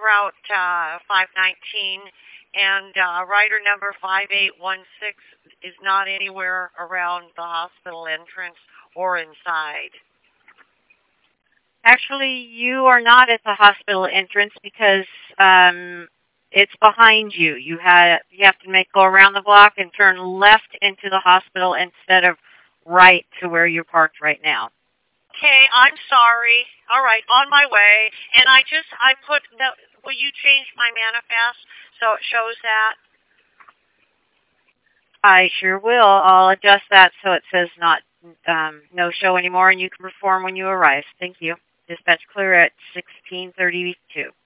Route 519, and rider number 5816 is not anywhere around the hospital entrance or inside. Actually, you are not at the hospital entrance because it's behind you. You have to go around the block and turn left into the hospital instead of right to where you're parked right now. Okay, I'm sorry. All right, on my way. And will you change my manifest so it shows that? I sure will. I'll adjust that so it says not no show anymore, and you can perform when you arrive. Thank you. Dispatch clear at 16:32.